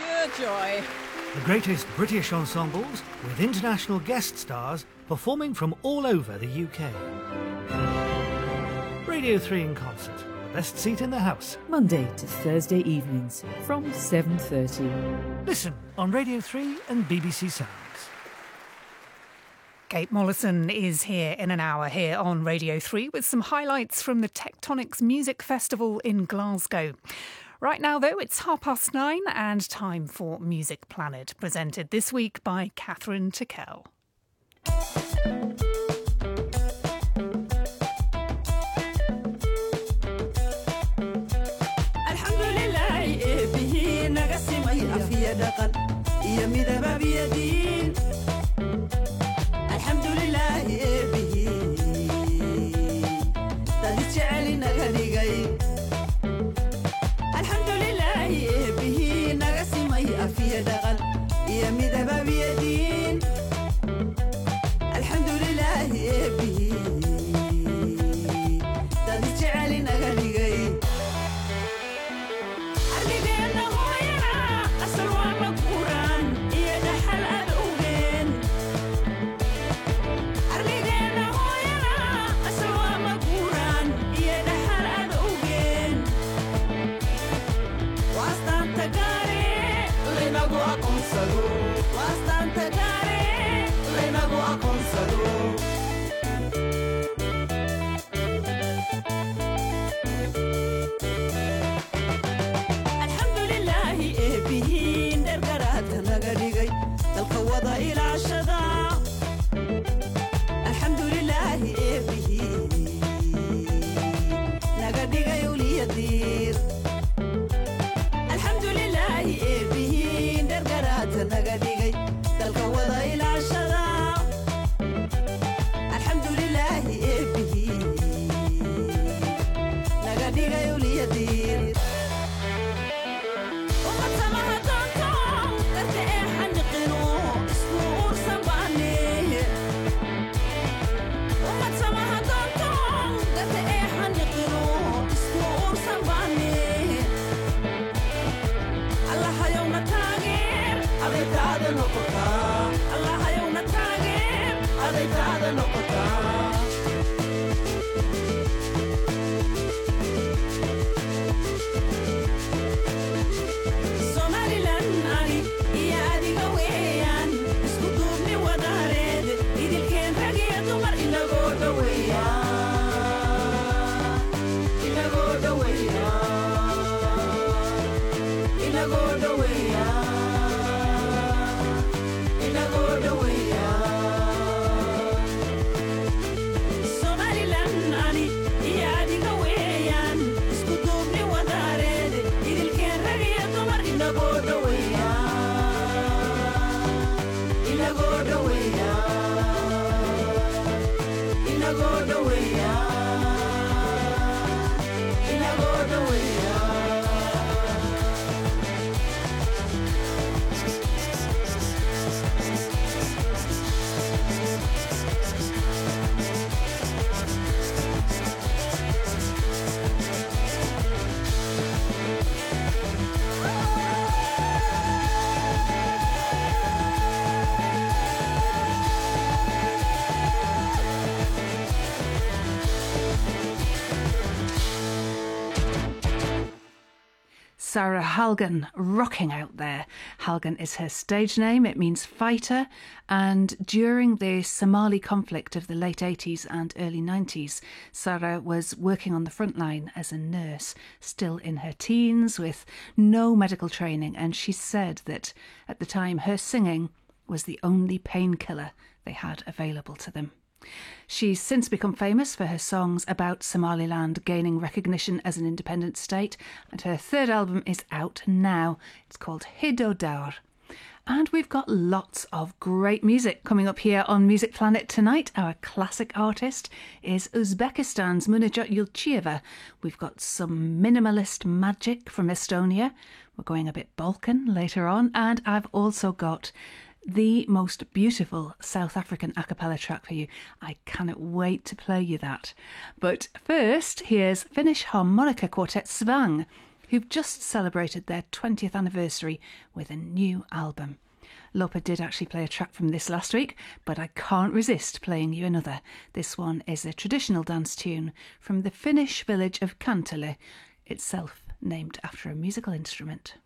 pure joy. The greatest British ensembles with international guest stars performing from all over the UK. Radio 3 in concert, the best seat in the house. Monday to Thursday evenings from 7:30. Listen on Radio 3 and BBC Sounds. Kate Mollison is here in an hour here on Radio 3 with some highlights from the Tectonics Music Festival in Glasgow. Right now, though, it's 9:30 and time for Music Planet, presented this week by Catherine Tickell. Sarah Halgan rocking out there. Halgan is her stage name. It means fighter. And during the Somali conflict of the late 80s and early 90s, Sarah was working on the front line as a nurse, still in her teens with no medical training. And she said that at the time her singing was the only painkiller they had available to them. She's since become famous for her songs about Somaliland gaining recognition as an independent state, and her third album is out now. It's called Hiddo Daur. And we've got lots of great music coming up here on Music Planet tonight. Our classic artist is Uzbekistan's Munajot Yulchieva. We've got some minimalist magic from Estonia. We're going a bit Balkan later on. And I've also got the most beautiful South African a cappella track for you. I cannot wait to play you that. But first, here's Finnish harmonica quartet Svang who've just celebrated their 20th anniversary with a new album. Lopa did actually play a track from this last week, but I can't resist playing you another. This one is a traditional dance tune from the Finnish village of Kantele, itself named after a musical instrument.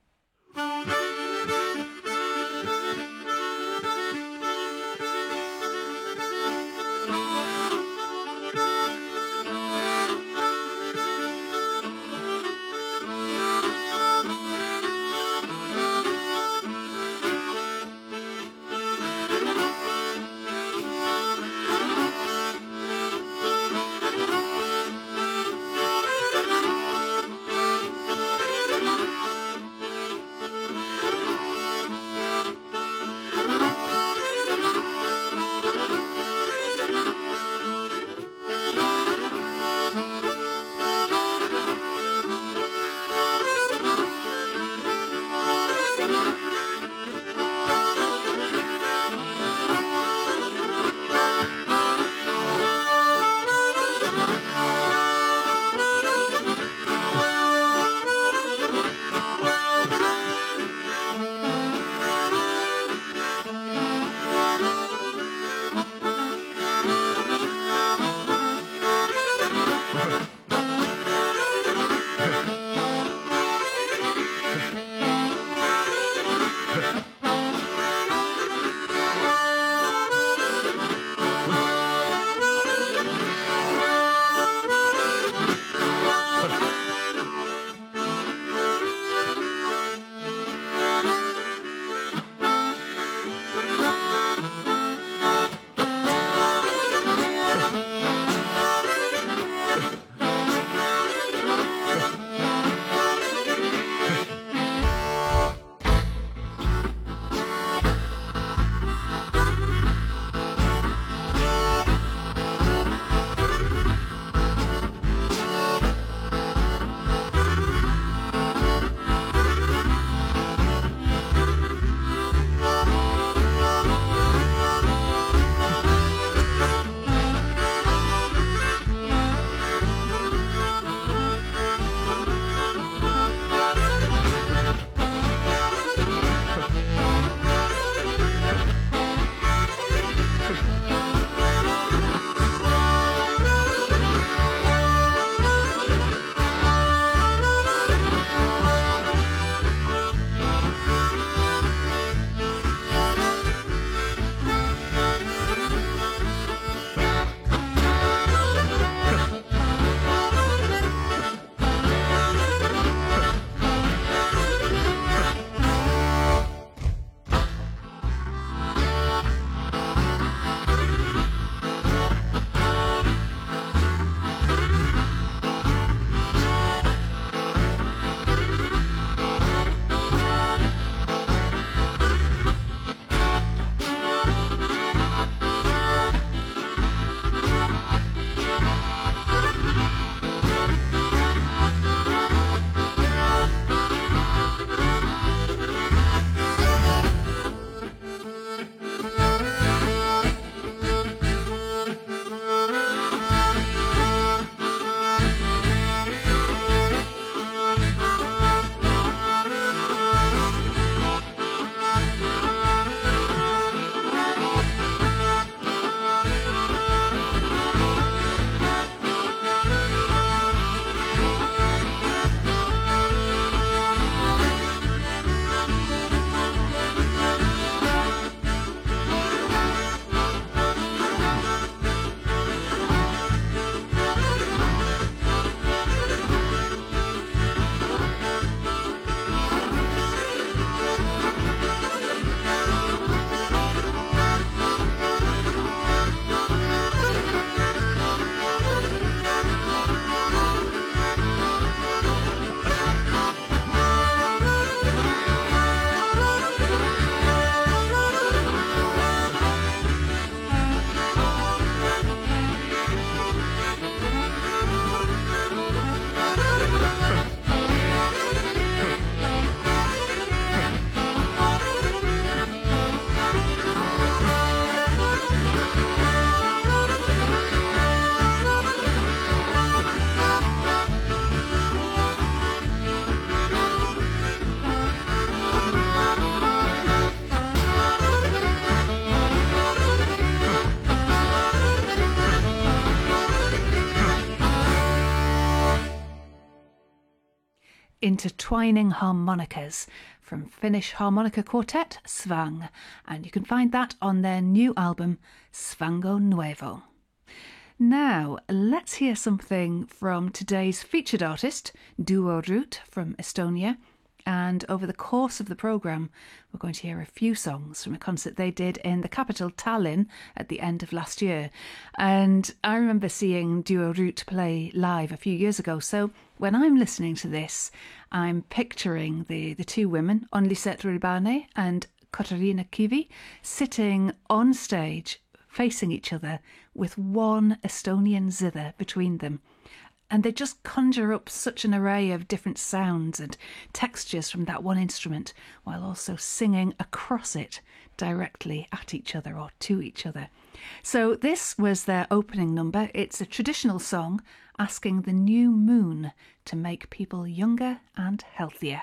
intertwining harmonicas from Finnish harmonica quartet Svang, and you can find that on their new album Svango Nuevo. Now, let's hear something from today's featured artist, Duo Root from Estonia. And over the course of the programme, we're going to hear a few songs from a concert they did in the capital, Tallinn, at the end of last year. And I remember seeing Duo Root play live a few years ago. So when I'm listening to this, I'm picturing the two women, Onlisette Ribane and Katarina Kivi, sitting on stage, facing each other with one Estonian zither between them. And they just conjure up such an array of different sounds and textures from that one instrument, while also singing across it directly at each other or to each other. So this was their opening number. It's a traditional song asking the new moon to make people younger and healthier.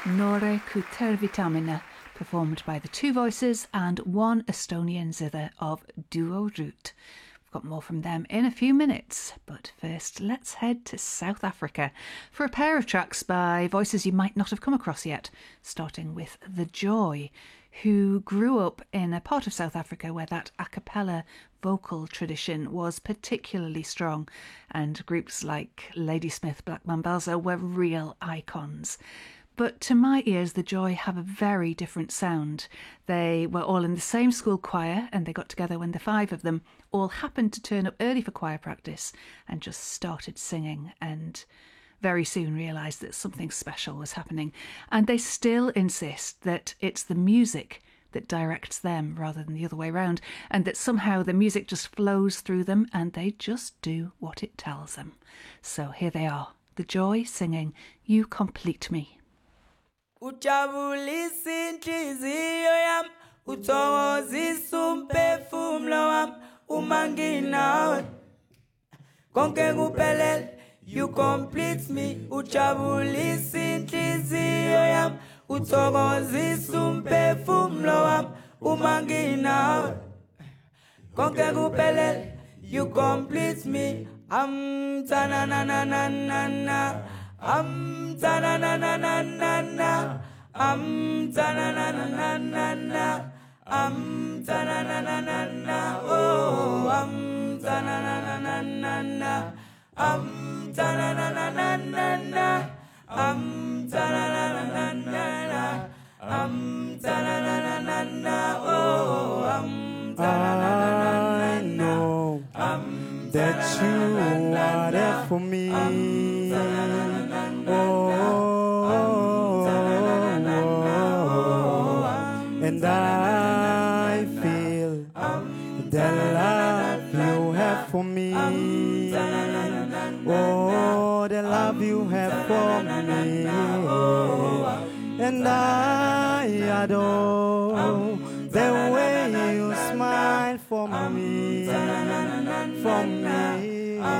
Nore Kuter Vitamina, performed by the two voices and one Estonian zither of Duo Root. We've got more from them in a few minutes, but first let's head to South Africa for a pair of tracks by voices you might not have come across yet, starting with The Joy, who grew up in a part of South Africa where that a cappella vocal tradition was particularly strong, and groups like Ladysmith Black Mambazo were real icons. But to my ears, The Joy have a very different sound. They were all in the same school choir, and they got together when the five of them all happened to turn up early for choir practice and just started singing, and very soon realised that something special was happening. And they still insist that it's the music that directs them rather than the other way around, and that somehow the music just flows through them and they just do what it tells them. So here they are, The Joy singing You Complete Me. Ujabulisa inhliziyo yami, uthokozisa umphefumulo wami uma nginawe. Konke kuphelele, you complete me. Ujabulisa inhliziyo yami, uthokozisa umphefumulo wami uma nginawe. Konke kuphelele, you complete me. Ta na na na na na na. Ta na na na na na na. Ta na na na na na na. Ta na na na na na. Oh, ta na na na na na na. Ta na na na na na na. Ta na na na na na na. Ta na na na na na. Oh, ta na na na na na. I know that you are there for me. And I feel the love you have for me. Oh, the love you have for me. And I adore the way you smile for me. For me.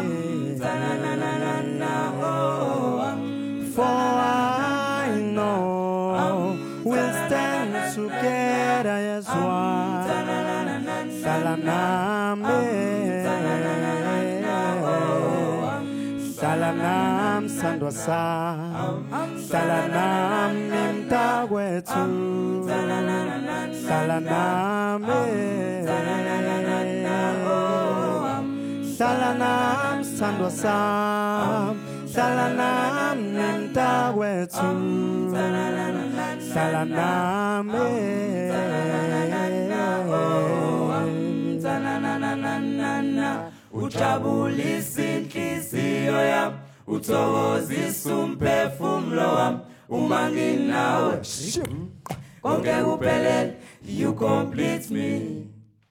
For I know we'll stand together as one. Salanam, Salanam Sandwasa, Salanam Imtagwetu, Salanam, Salanam Sandwasa, Salanam Imtagwetu, Salanam, Ujabulisa inhliziyo yami, uthokozisa umphefumulo wami uma nginawe. Konke kuphelele, you complete me.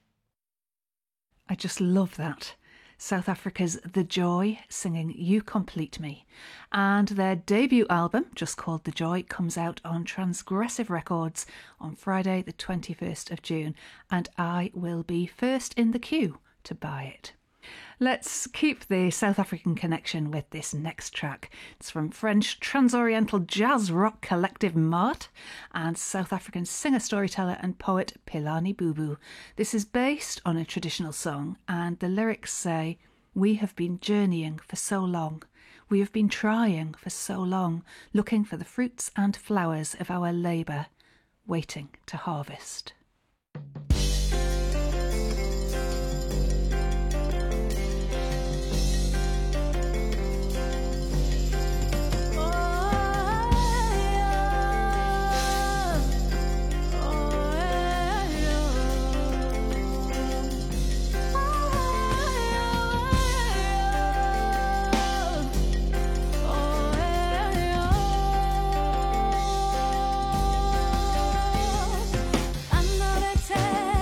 I just love that. South Africa's The Joy singing You Complete Me. And their debut album, just called The Joy, comes out on Transgressive Records on Friday the 21st of June, and I will be first in the queue to buy it. Let's keep the South African connection with this next track. It's from French trans-oriental jazz rock collective Mart and South African singer-storyteller and poet Philani Bubu. This is based on a traditional song, and the lyrics say, "We have been journeying for so long. We have been trying for so long, looking for the fruits and flowers of our labour, waiting to harvest." I'm not a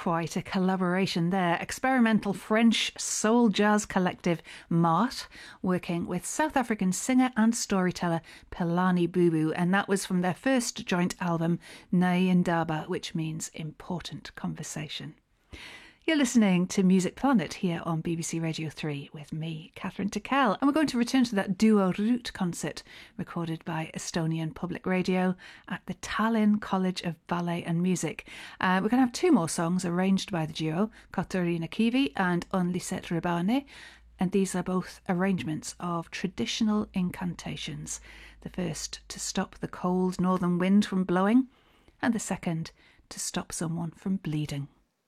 quite a collaboration there. Experimental French soul jazz collective Mart, working with South African singer and storyteller Philani Bubu, and that was from their first joint album, Nay Indaba, which means important conversation. You're listening to Music Planet here on BBC Radio 3 with me, Catherine Tickell, and we're going to return to that Duo Root concert recorded by Estonian Public Radio at the Tallinn College of Ballet and Music. We're going to have two more songs arranged by the duo, Katariina Kivi and Onlisset Rebane, and these are both arrangements of traditional incantations. The first to stop the cold northern wind from blowing, and the second to stop someone from bleeding.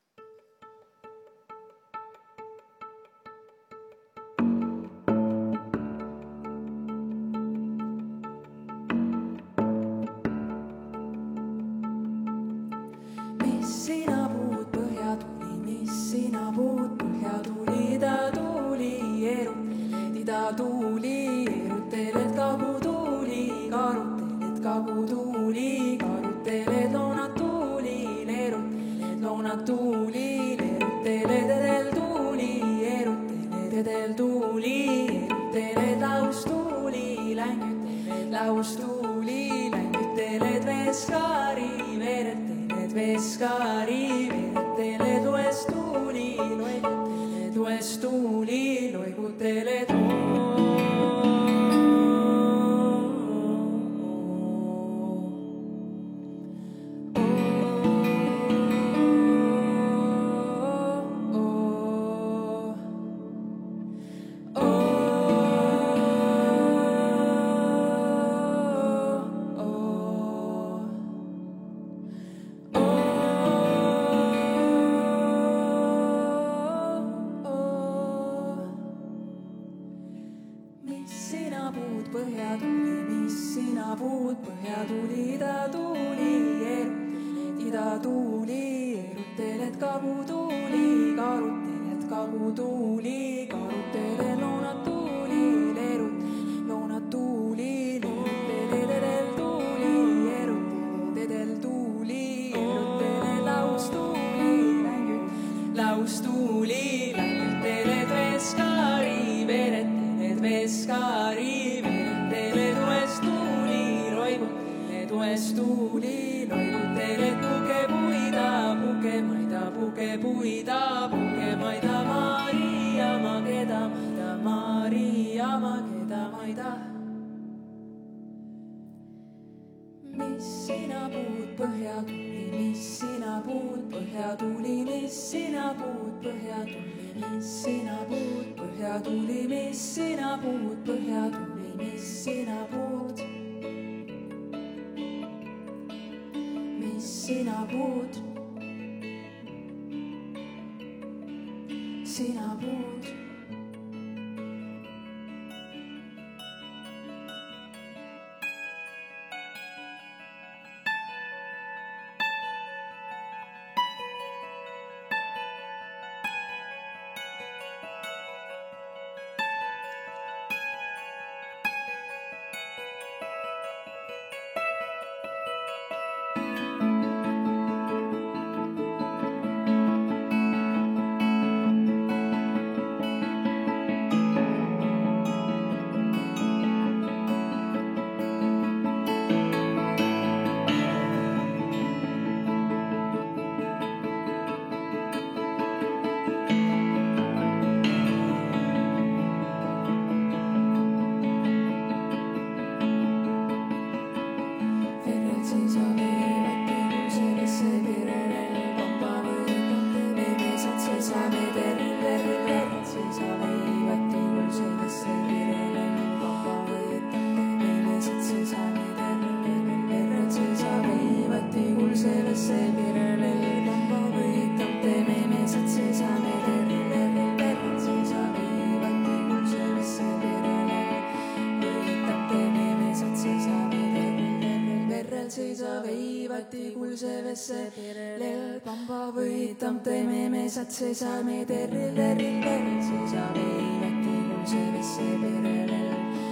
Seisame terril terril perel, seisame iivati kuulse vesse perelel.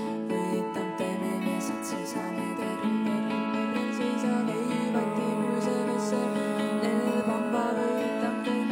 Võitam teeme mesad, seisame terril terril perel, seisame iivati kuulse vesse perelel. Pamba võitam teeme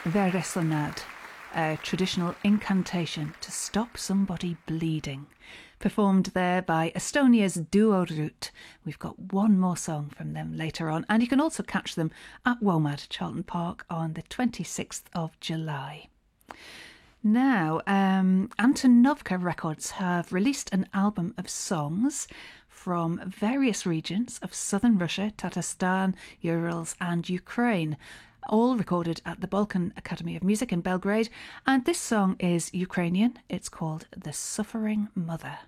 Veresonad, a traditional incantation to stop somebody bleeding, performed there by Estonia's Duo Rut. We've got one more song from them later on, and you can also catch them at WOMAD, Charlton Park, on the 26th of July. Now, Antonovka Records have released an album of songs from various regions of southern Russia, Tatarstan, Urals and Ukraine, all recorded at the Balkan Academy of Music in Belgrade. And this song is Ukrainian. It's called The Suffering Mother.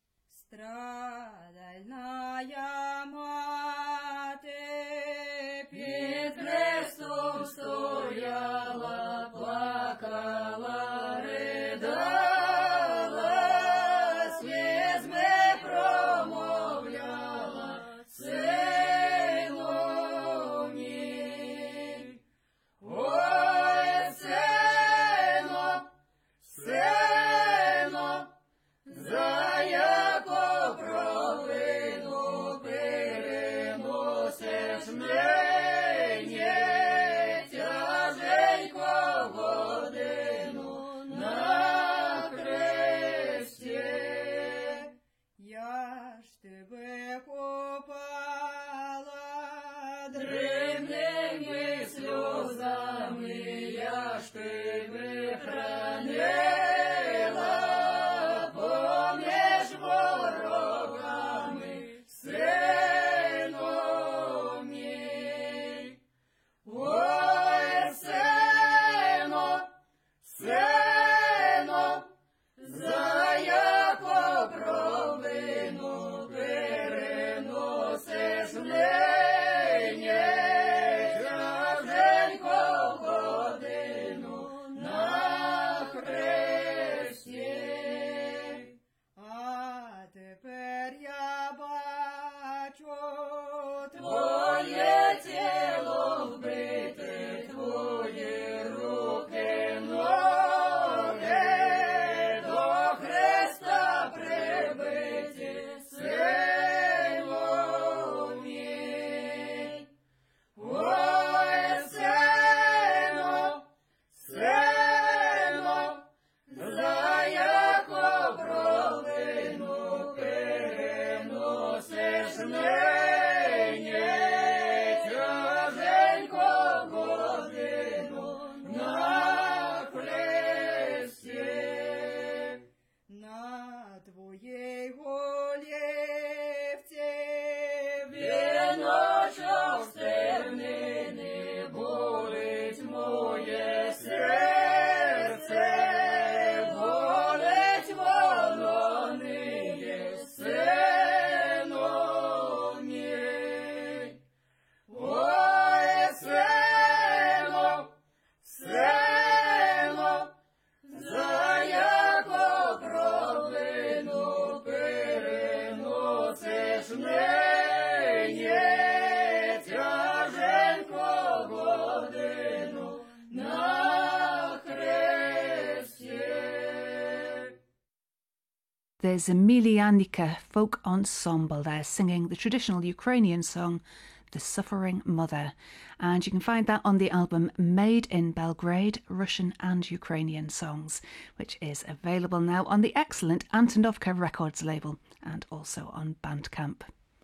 There's a Milianica folk ensemble there singing the traditional Ukrainian song, The Suffering Mother. And you can find that on the album Made in Belgrade, Russian and Ukrainian Songs, which is available now on the excellent Antonovka Records label and also on Bandcamp.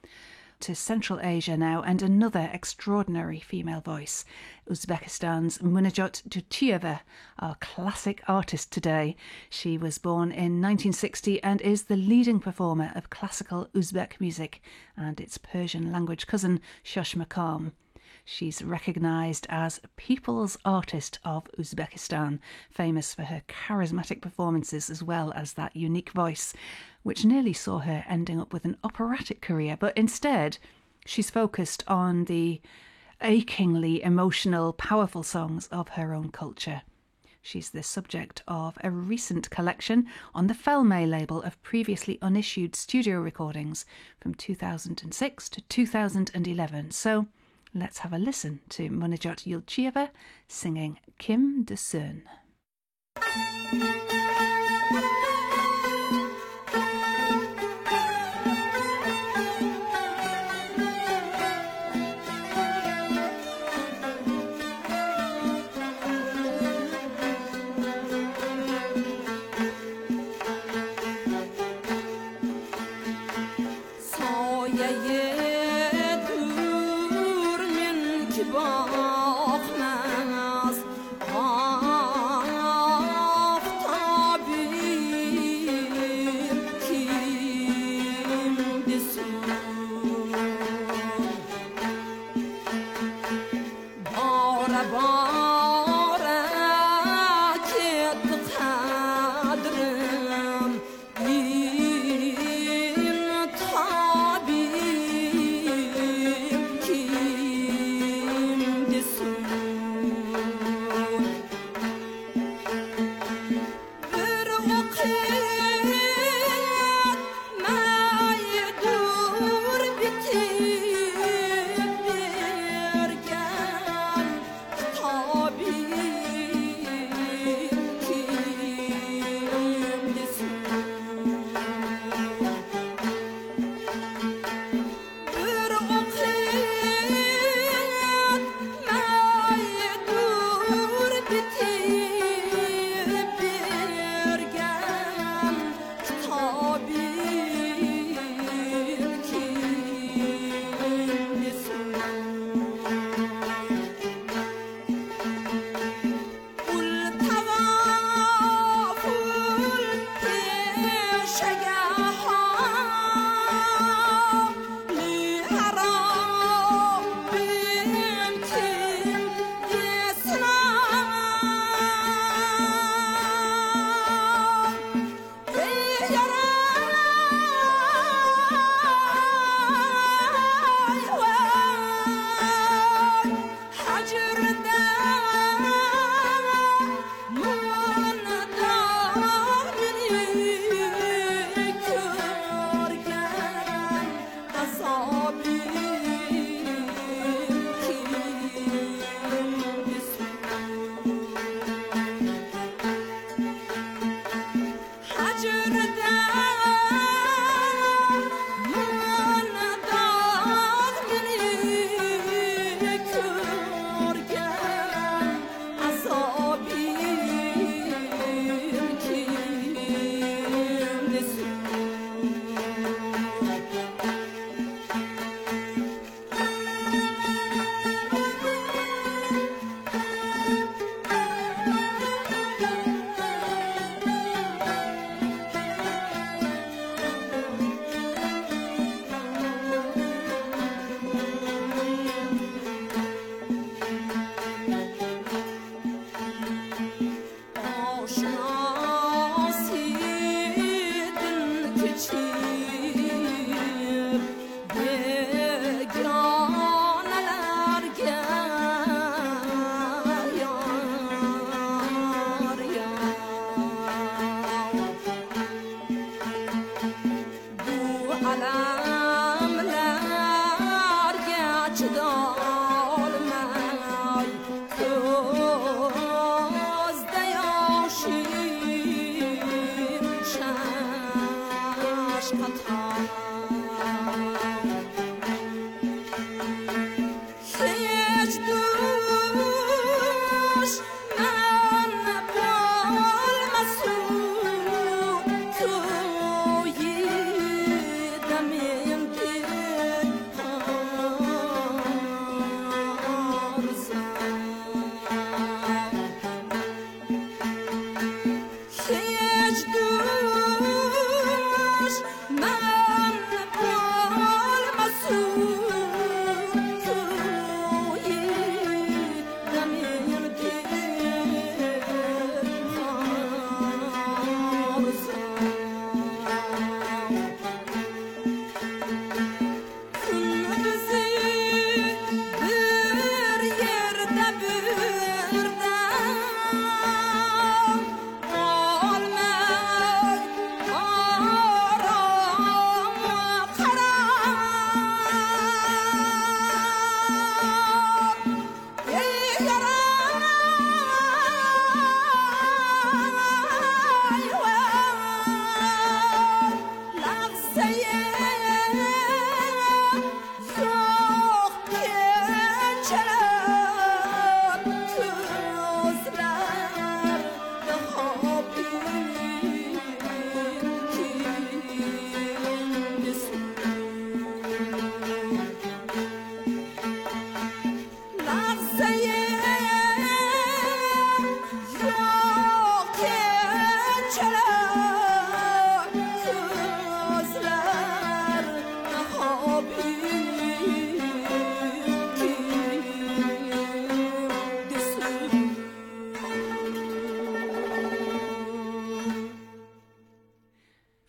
To Central Asia now, and another extraordinary female voice, Uzbekistan's Munajot Dutieva, our classic artist today. She was born in 1960 and is the leading performer of classical Uzbek music and its Persian language cousin, Shosh Maqam. She's recognised as People's Artist of Uzbekistan, famous for her charismatic performances as well as that unique voice, which nearly saw her ending up with an operatic career, but instead she's focused on the achingly emotional, powerful songs of her own culture. She's the subject of a recent collection on the Felme label of previously unissued studio recordings from 2006 to 2011. So let's have a listen to Munajot Yulchieva singing Kim de Sun.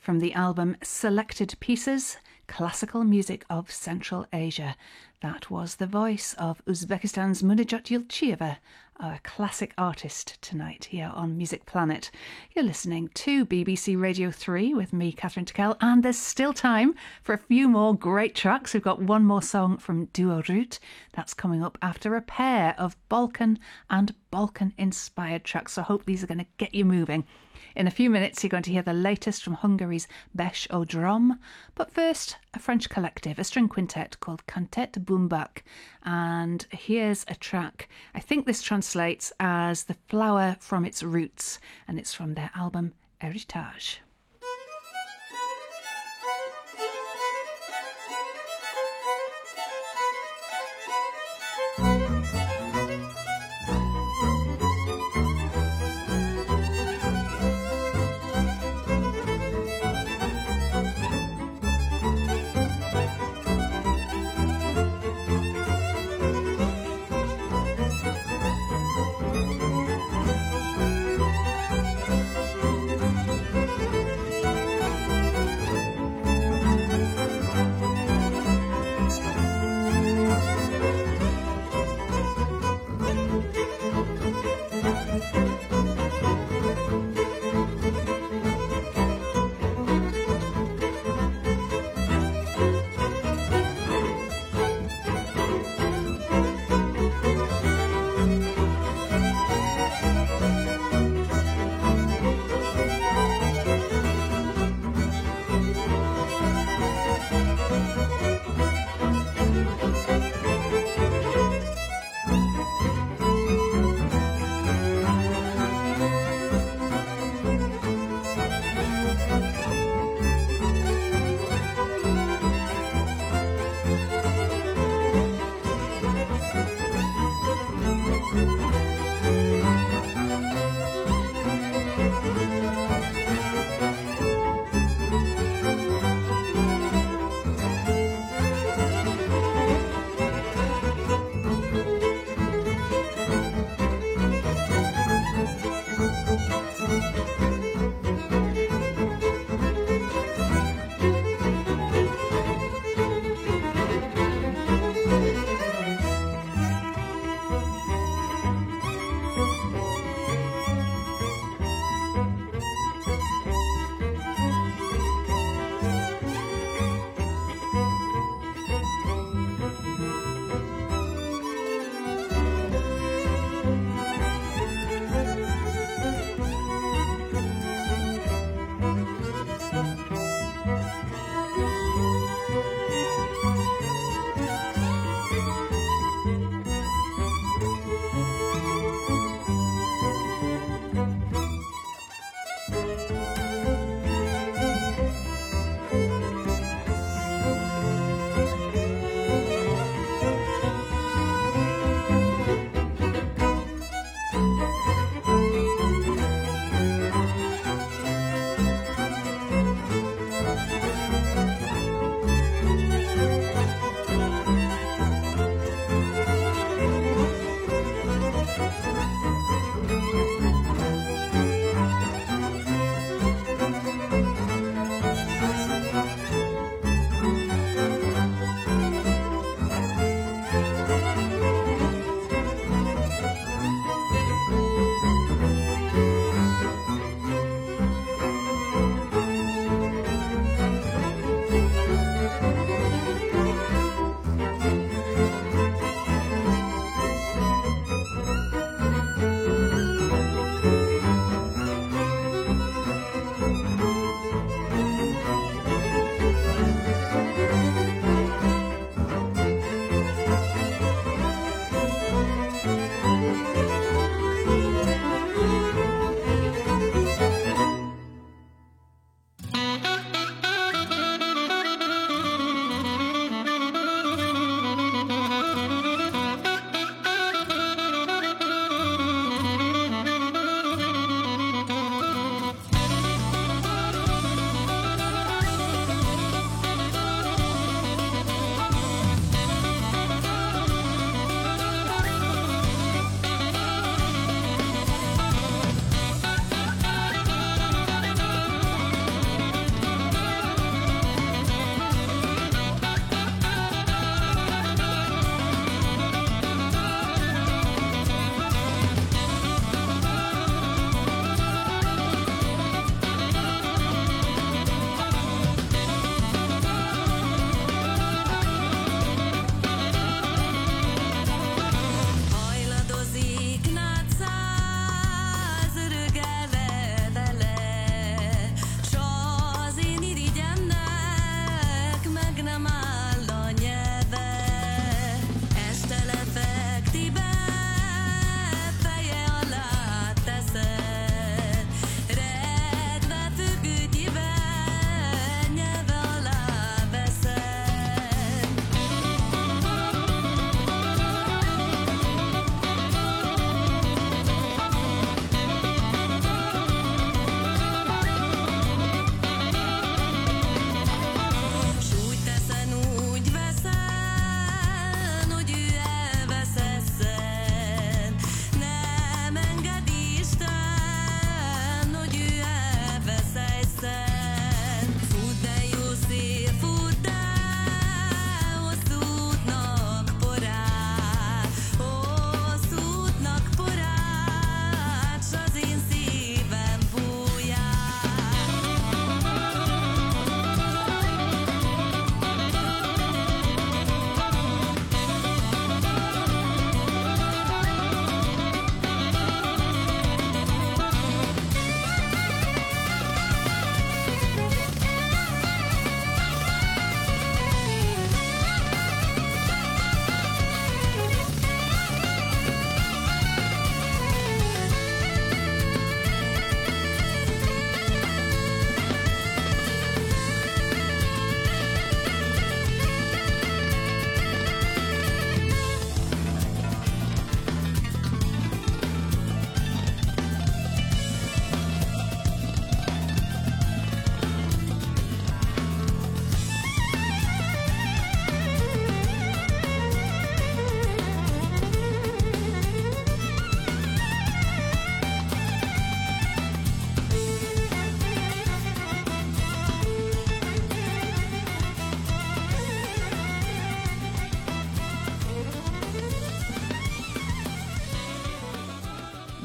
from the album Selected Pieces, Classical Music of Central Asia. That was the voice of Uzbekistan's Munajot Yilchiyeva, our classic artist tonight here on Music Planet. You're listening to BBC Radio 3 with me, Catherine Tickell, and there's still time for a few more great tracks. We've got one more song from Duo Root. That's coming up after a pair of Balkan and Balkan-inspired tracks, so I hope these are going to get you moving. In a few minutes, you're going to hear the latest from Hungary's Besh Odrom. But first, a French collective, a string quintet called Cantet Boumbak. And here's a track. I think this translates as The Flower from Its Roots, and it's from their album Héritage.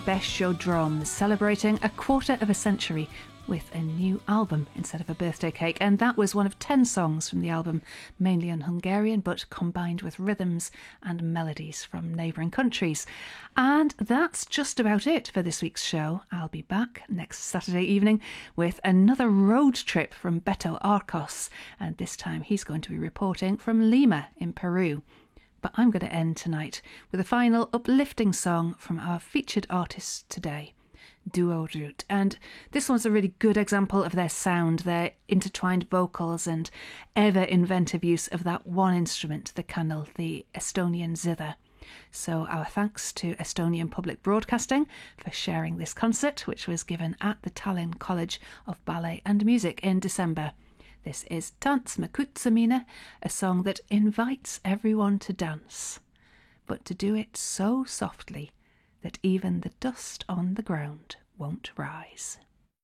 Best Show Drums, celebrating a quarter of a century with a new album instead of a birthday cake. And that was one of 10 songs from the album, mainly in Hungarian, but combined with rhythms and melodies from neighbouring countries. And that's just about it for this week's show. I'll be back next Saturday evening with another road trip from Beto Arcos. And this time he's going to be reporting from Lima in Peru. But I'm going to end tonight with a final uplifting song from our featured artists today, Duo Root. And this one's a really good example of their sound, their intertwined vocals and ever inventive use of that one instrument, the kannel, the Estonian zither. So our thanks to Estonian Public Broadcasting for sharing this concert, which was given at the Tallinn College of Ballet and Music in December. This is Tants me kutsamine, a song that invites everyone to dance, but to do it so softly that even the dust on the ground won't rise.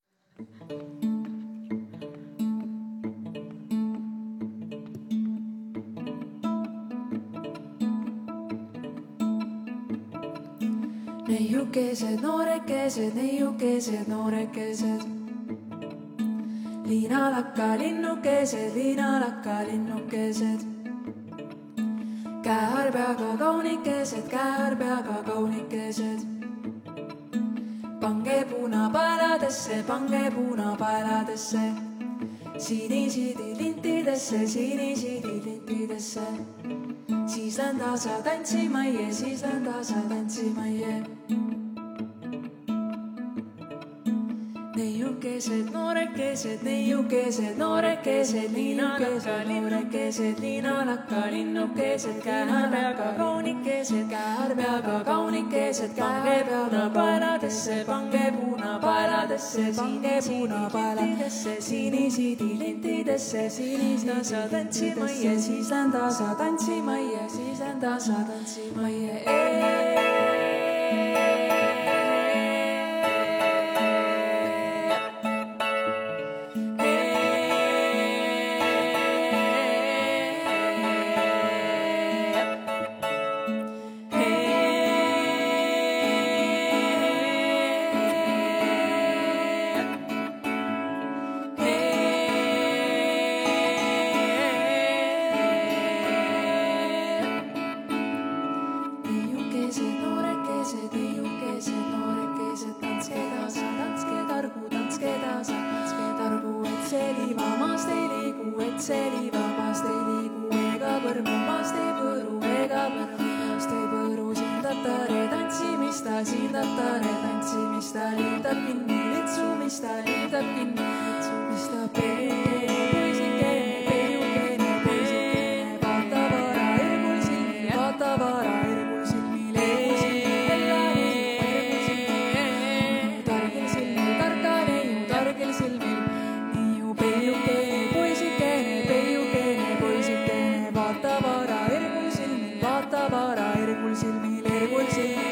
Neiukesed, noorekesed, neiukesed, noorekesed. Liinalakka linnukesed, liinalakka linnukesed. Käärpeaga kaunikesed, käärpeaga kaunikesed. Pange punapaeladesse, pange punapaeladesse. Sinisidi lintidesse, sinisidi lintidesse. Siis lähen tasa tantsimajje, siis lähen tasa tantsimajje. Neiukesed, noorekesed, neiukesed, noorekesed, liinalakka linnukesed, liinalakka linnukesed, käärpeaga kaunikesed, käärpeaga kaunikesed, pange punapaeladesse, pange punapaeladesse, pange punapaeladesse, sinisidi lintidesse, siis tasa tantsimajje, siis lähen tasa tantsimajje, siis lähen tasa tantsimajje. Sindattare tantsimista, liitab kinni litsumista, liitab kinni litsumista. Poisikene, peiukene, poisikene, vaata vara ergul silmi, vaata vara ergul silmi, ergul silmi, targil silmil, targane ju targil silmil. Niiu peiukene, poisikene, vaata vara ergul silmil, vaata vara ergul silmil, ergul silmil.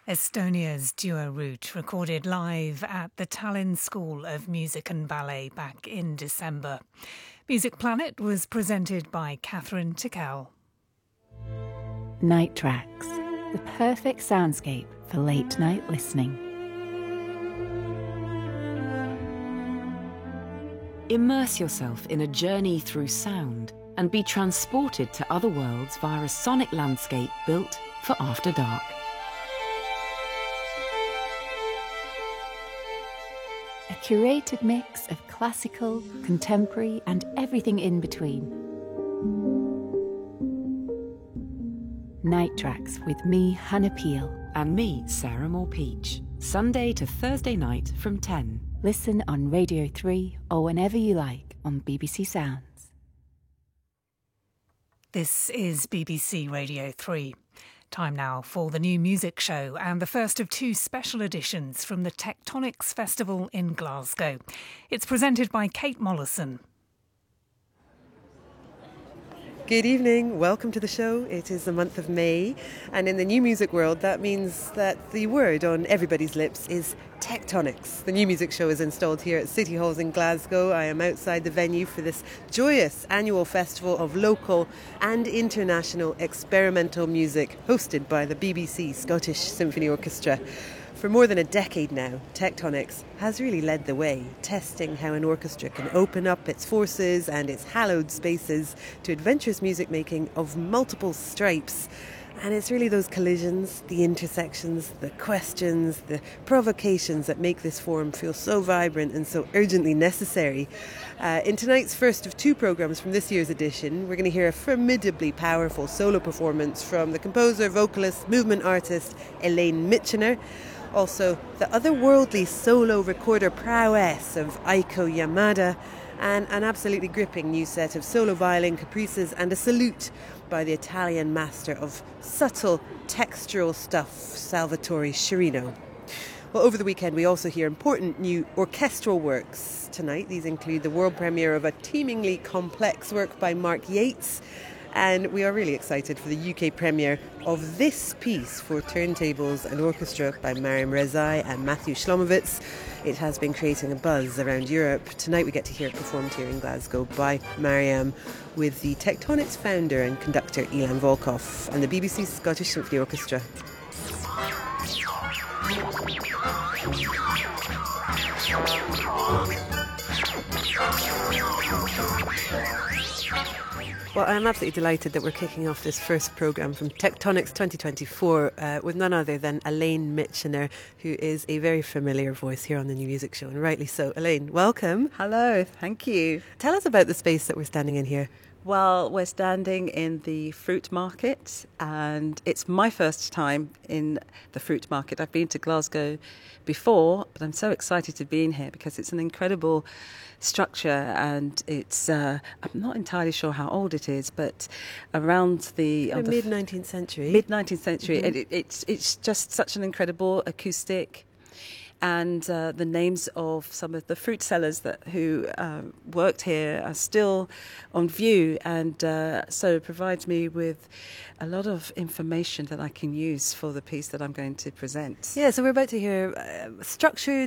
Estonia's Duo Route, recorded live at the Tallinn School of Music and Ballet back in December. Music Planet was presented by Catherine Tickell. Night Tracks, the perfect soundscape for late night listening. Immerse yourself in a journey through sound and be transported to other worlds via a sonic landscape built for after dark. A curated mix of classical, contemporary, and everything in between. Night Tracks with me, Hannah Peel. And me, Sarah Moore-Peach. Sunday to Thursday night from 10. Listen on Radio 3 or whenever you like on BBC Sounds. This is BBC Radio 3. Time now for the new music show and the first of two special editions from the Tectonics Festival in Glasgow. It's presented by Kate Mollison. Good evening, welcome to the show. It is the month of May, and in the new music world that means that the word on everybody's lips is tectonics. The new music show is installed here at City Halls in Glasgow. I am outside the venue for this joyous annual festival of local and international experimental music hosted by the BBC Scottish Symphony Orchestra. For more than a decade now, Tectonics has really led the way, testing how an orchestra can open up its forces and its hallowed spaces to adventurous music making of multiple stripes. And it's really those collisions, the intersections, the questions, the provocations that make this form feel so vibrant and so urgently necessary. In tonight's first of two programmes from this year's edition, we're going to hear a formidably powerful solo performance from the composer, vocalist, movement artist Elaine Mitchener. Also, the otherworldly solo recorder prowess of Aiko Yamada, and an absolutely gripping new set of solo violin caprices and a salute by the Italian master of subtle textural stuff, Salvatore Sciarrino. Well, over the weekend we also hear important new orchestral works. Tonight these include the world premiere of a teemingly complex work by Mark Yates, and we are really excited for the UK premiere of this piece for turntables and orchestra by Mariam Rezai and Matthew Shlomowitz. It has been creating a buzz around Europe. Tonight we get to hear it performed here in Glasgow by Mariam with the Tectonics founder and conductor Ilan Volkov and the BBC Scottish Symphony Orchestra. Well, I'm absolutely delighted that we're kicking off this first programme from Tectonics 2024 with none other than Elaine Mitchener, who is a very familiar voice here on the New Music Show, and rightly so. Elaine, welcome. Hello, thank you. Tell us about the space that we're standing in here. Well, we're standing in the fruit market, and it's my first time in the fruit market. I've been to Glasgow before, but I'm so excited to be in here because it's an incredible structure, and it's I'm not entirely sure how old it is, but around the mid-19th century. Mid-19th century. Mm-hmm. It's just such an incredible acoustic. And the names of some of the fruit sellers who worked here are still on view, and so it provides me with a lot of information that I can use for the piece that I'm going to present. Yeah, so we're about to hear structured